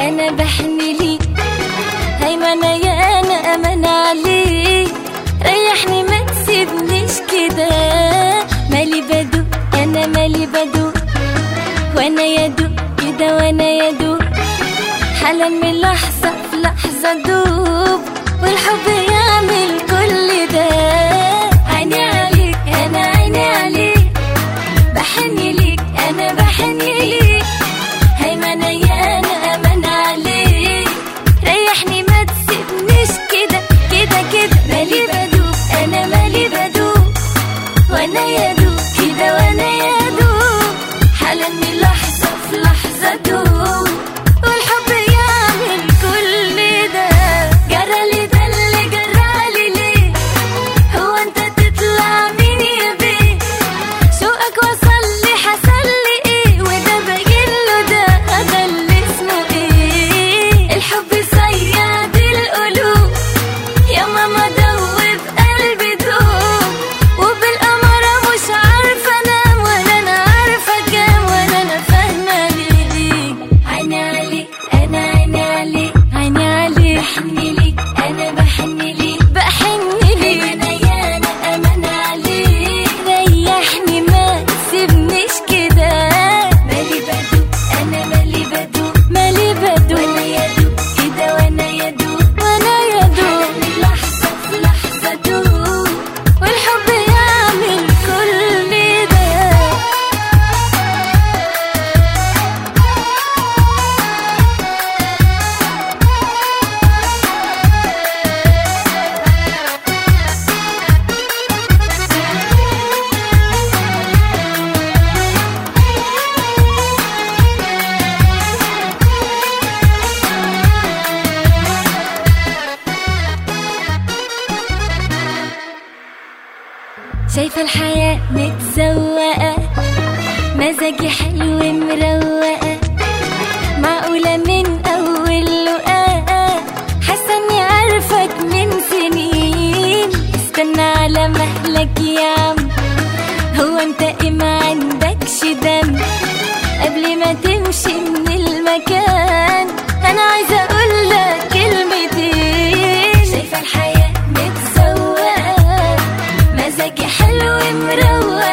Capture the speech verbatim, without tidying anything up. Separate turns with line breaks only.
انا بحن ليك، هيمنة يا انا امان عليك، ريحني ما تسيبنيش كده. مالي بدوق انا مالي بدوق، وانا يدوق كده وانا يدوق، حالا من لحظة في لحظة دوب، والحب يعمل كل ده. عيني عليك انا عيني عليك، بحن ليك انا بحن ليك، هيمنة يا انا امان عليك، ريحني ما تسيبنيش كده كده كده. مالي بدوق انا مالي بدوق، وانا يدوق كده وانا يدوق، حالا من لحظة في لحظة دوب، والحب يعمل كل ده. جرالي ده اللي جرالي ليه، هو انت تطلع مين يا بيه؟ شوقك وصل لي حصل لي ايه، وده بجيله ده ده اللي اسمه ايه؟ الحب صياد القلوب يا ماما، دوب قلبي دوب، وبالأمارة مش عارفة انام، ولا انا عارفة كام، ولا انا فاهمة ليه. عيني عليك انا عيني عليك عيني عليك، بحن ليك انا بحن ليك بحن ليك، انا يا انا امان عليك، ريحني ما تسيبنيش كده. مالي بدوق انا مالي بدوق مالي بدوق، وانا يدوق كده وانا يدوق وانا يدوق، من لحظة في لحظة دوق، والحب يعمل كل ده. شايفة الحياة متزوقة، مزاجي حلو مروقة، معقولة من أول لقاء، حاسة إني عارفك من سنين. استنى على مهلك يا عم، هو أنت إيه ما عندكش دم؟ قبل ما تمشي من المكان أنا عايزة أقولك كلمتين. شايفة الحياة متزوقة، مزاجي حلو مروق،